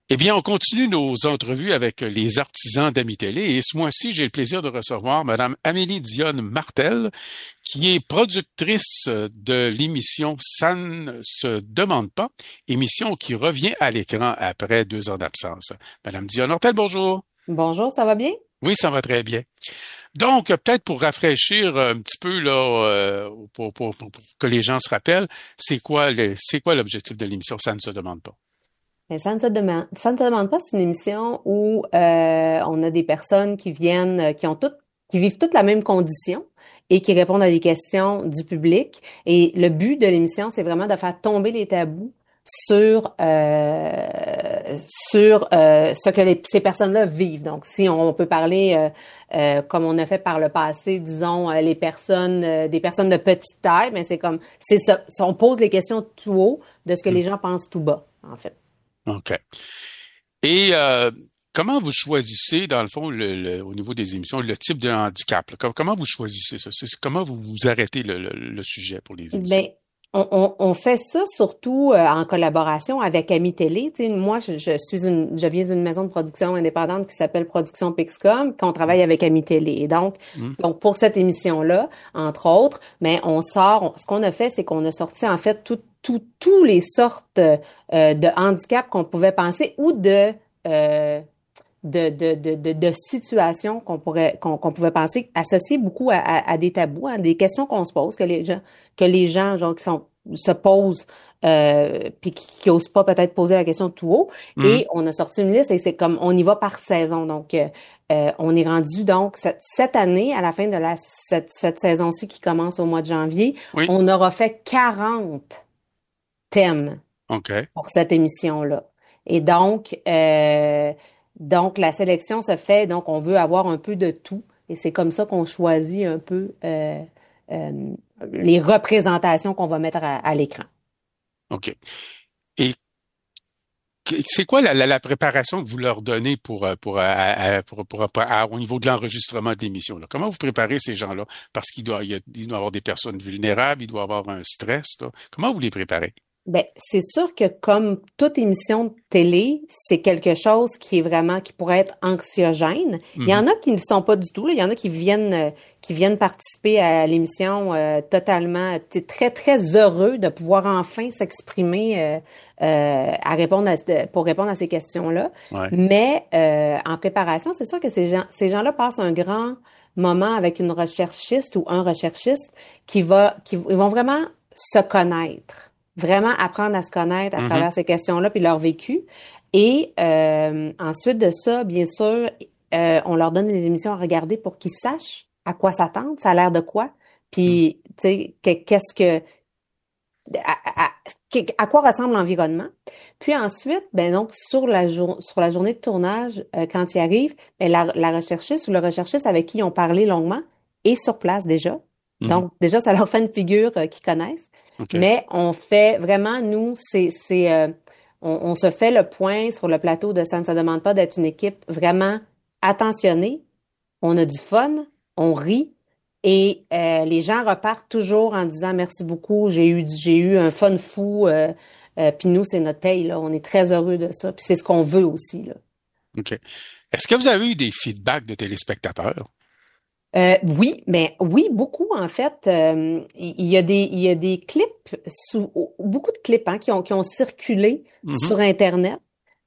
Eh bien, on continue nos entrevues avec les artisans d'Ami Télé et ce mois-ci, j'ai le plaisir de recevoir Madame Amélie Dionne Martel, qui est productrice de l'émission Ça ne se demande pas, émission qui revient à l'écran après 2 ans d'absence. Madame Dionne Martel, bonjour. Bonjour, ça va bien? Oui, ça va très bien. Donc, peut-être pour rafraîchir un petit peu là, pour que les gens se rappellent, c'est quoi l'objectif de l'émission Ça ne se demande pas. Mais ça ne se demande pas, c'est une émission où on a des personnes qui viennent, qui vivent toutes la même condition et qui répondent à des questions du public. Et le but de l'émission, c'est vraiment de faire tomber les tabous sur ce que ces personnes-là vivent. Donc, si on peut parler, comme on a fait par le passé, disons, des personnes de petite taille, mais c'est ça, on pose les questions tout haut de ce que Hmm. les gens pensent tout bas, en fait. OK. Et comment vous choisissez, dans le fond, au niveau des émissions, le type de handicap, là? Comment vous choisissez ça? Comment vous arrêtez le sujet pour les émissions? Ben, on fait ça surtout en collaboration avec Ami Télé. Tu sais, moi, je viens d'une maison de production indépendante qui s'appelle Production Pixcom, qu'on travaille avec Ami Télé. Et Hmm. donc pour cette émission-là, entre autres, mais ce qu'on a fait, c'est qu'on a sorti en fait tous les sortes de handicaps qu'on pouvait penser ou euh, de situations qu'on pouvait penser associées beaucoup à des tabous, à des questions qu'on se pose, que les gens genre se posent puis qui osent pas peut-être poser la question tout haut. Hmm. Et on a sorti une liste et c'est comme on y va par saison. Donc on est rendu donc cette année à la fin de cette saison-ci qui commence au mois de janvier, Oui. on aura fait 40 thèmes OK. pour cette émission-là. Et donc la sélection se fait, donc on veut avoir un peu de tout. Et c'est comme ça qu'on choisit un peu euh, les représentations qu'on va mettre à l'écran. OK. Et c'est quoi la préparation que vous leur donnez au niveau de l'enregistrement de l'émission, là? Comment vous préparez ces gens-là? Parce il doit y avoir des personnes vulnérables, il doit y avoir un stress, là. Comment vous les préparez? Ben, c'est sûr que comme toute émission de télé, c'est quelque chose qui pourrait être anxiogène. Il y Mhm. en a qui ne le sont pas du tout, là. Il y en a qui viennent participer à l'émission totalement, très, très heureux de pouvoir enfin s'exprimer pour répondre à ces questions-là. Ouais. Mais en préparation, c'est sûr que ces gens-là passent un grand moment avec une recherchiste ou un recherchiste ils vont vraiment se connaître, vraiment apprendre à se connaître à Mhm. travers ces questions-là puis leur vécu. Et ensuite de ça, bien sûr, on leur donne des émissions à regarder pour qu'ils sachent à quoi s'attendre, ça a l'air de quoi, Mhm. puis tu sais, qu'est-ce que à quoi ressemble l'environnement. Puis ensuite, ben donc sur la journée de tournage, quand ils arrivent, ben la recherchiste ou le recherchiste avec qui ils ont parlé longuement est sur place déjà. Mhm. Donc déjà, ça leur fait une figure qu'ils connaissent. OK. Mais on fait vraiment, nous, on se fait le point sur le plateau de Ça ne se demande pas d'être une équipe vraiment attentionnée. On a du fun, on rit et les gens repartent toujours en disant merci beaucoup, j'ai eu un fun fou. Puis nous, c'est notre paye, là. On est très heureux de ça. Puis c'est ce qu'on veut aussi, là. OK. Est-ce que vous avez eu des feedbacks de téléspectateurs? Oui, mais oui, beaucoup en fait. Il y a des clips, beaucoup de clips hein, qui ont circulé Mhm. sur Internet.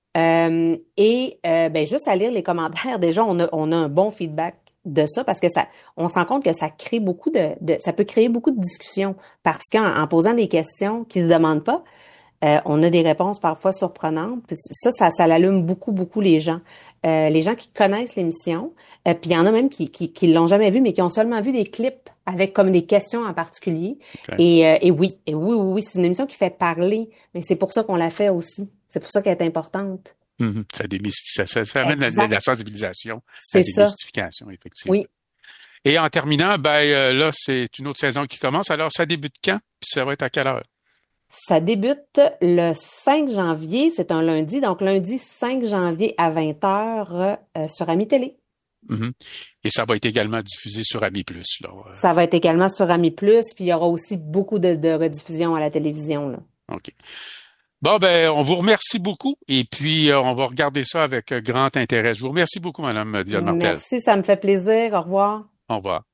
Ben, juste à lire les commentaires, déjà, on a un bon feedback de ça parce que on se rend compte que ça crée ça peut créer beaucoup de discussions parce qu'en posant des questions qui ne se demandent pas, on a des réponses parfois surprenantes. Puis ça l'allume beaucoup, beaucoup les gens. Les gens qui connaissent l'émission, puis il y en a même qui l'ont jamais vu, mais qui ont seulement vu des clips avec comme des questions en particulier. OK. Oui, c'est une émission qui fait parler, mais c'est pour ça qu'on la fait aussi. C'est pour ça qu'elle est importante. Mhm. Ça amène la Exact. sensibilisation, la C'est ça. démystification, effectivement. Oui. Et en terminant, là, c'est une autre saison qui commence. Alors, ça débute quand? Puis ça va être à quelle heure? Ça débute le 5 janvier, c'est un lundi, donc lundi 5 janvier à 20h sur Ami Télé. Mhm. Et ça va être également diffusé sur Ami Plus, là. Ça va être également sur Ami Plus, puis il y aura aussi beaucoup de rediffusions à la télévision, là. OK. Bon, ben, on vous remercie beaucoup et puis on va regarder ça avec grand intérêt. Je vous remercie beaucoup, Madame Dionne Martel. Merci, ça me fait plaisir. Au revoir. Au revoir.